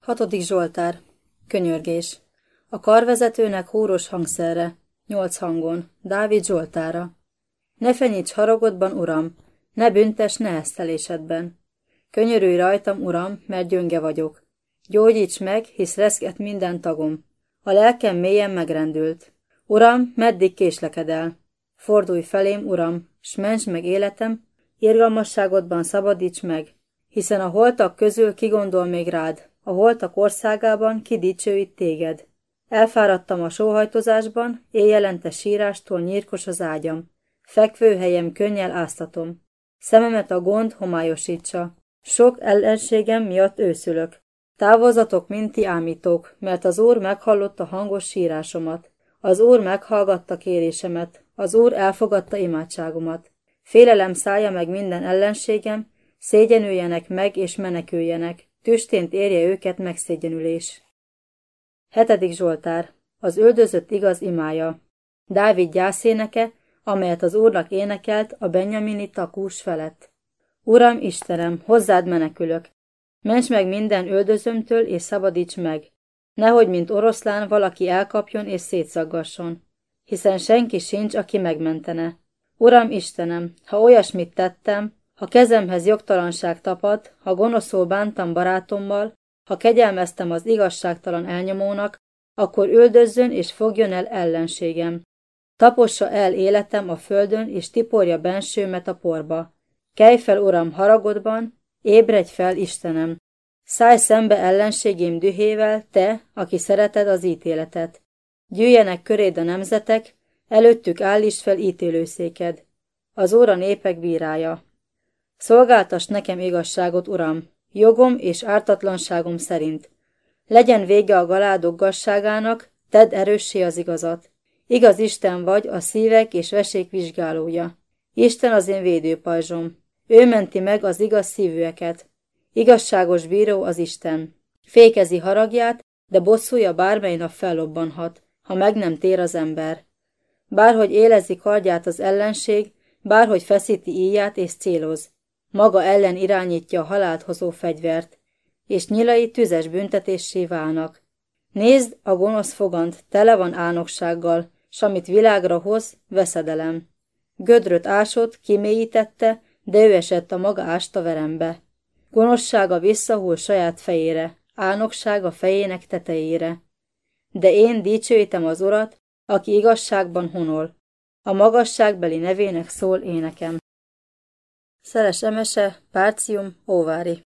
Hatodik Zsoltár. Könyörgés. A karvezetőnek húros hangszerre, 8 hangon, Dávid Zsoltára. Ne fenyíts haragodban, Uram, ne büntess neheztelésedben. Könyörülj rajtam, Uram, mert gyönge vagyok. Gyógyíts meg, hisz reszket minden tagom. A lelkem mélyen megrendült. Uram, meddig késlekedel? Fordulj felém, Uram, s mentsd meg életem, irgalmasságodban szabadíts meg, hiszen a holtak közül kigondol még rád, a holtak országában kidicsőít téged. Elfáradtam a sóhajtozásban, éjjelente sírástól nyírkos az ágyam. Fekvőhelyem könnyel áztatom. Szememet a gond homályosítsa. Sok ellenségem miatt őszülök. Távozatok, mint ti ámítók, mert az Úr meghallotta hangos sírásomat. Az Úr meghallgatta kérésemet, az Úr elfogadta imádságomat. Félelem szállja meg minden ellenségem, szégyenüljenek meg és meneküljenek, tüstént érje őket megszégyenülés. 7. Zsoltár. Az üldözött igaz imája. Dávid gyászéneke, amelyet az Úrnak énekelt a benjaminita Kús felett. Uram, Istenem, hozzád menekülök. Ments meg minden üldözömtől és szabadíts meg. Nehogy, mint oroszlán, valaki elkapjon és szétszaggasson, hiszen senki sincs, aki megmentene. Uram, Istenem, ha olyasmit tettem, ha kezemhez jogtalanság tapad, ha gonoszul bántam barátommal, ha kegyelmeztem az igazságtalan elnyomónak, akkor üldözzön és fogjon el ellenségem. Tapossa el életem a földön, és tiporja bensőmet a porba. Kelj fel, Uram, haragodban, ébredj fel, Istenem! Szállj szembe ellenségém dühével, te, aki szereted az ítéletet. Gyűjjenek köréd a nemzetek, előttük állítsd fel ítélőszéked. Az Úr a népek bírája. Szolgáltass nekem igazságot, Uram, jogom és ártatlanságom szerint. Legyen vége a galádok gazságának, tedd erőssé az igazat. Igaz Isten vagy, a szívek és vesék vizsgálója. Isten az én védőpajzsom. Ő menti meg az igaz szívűeket. Igazságos bíró az Isten. Fékezi haragját, de bosszúja bármely nap fellobbanhat, ha meg nem tér az ember. Bárhogy élezi kardját az ellenség, bárhogy feszíti íját és céloz. Maga ellen irányítja a halált hozó fegyvert, és nyilai tüzes büntetéssé válnak. Nézd, a gonosz fogant tele van álnoksággal, s amit világra hoz, veszedelem. Gödröt ásott, kimélyítette, de ő esett a maga ásta verembe. Gonoszsága visszahull saját fejére, álnoksága fejének tetejére. De én dicsőítem az Urat, aki igazságban honol. A magasságbeli nevének szól énekem. Szeles emese, Párcium, Óvári.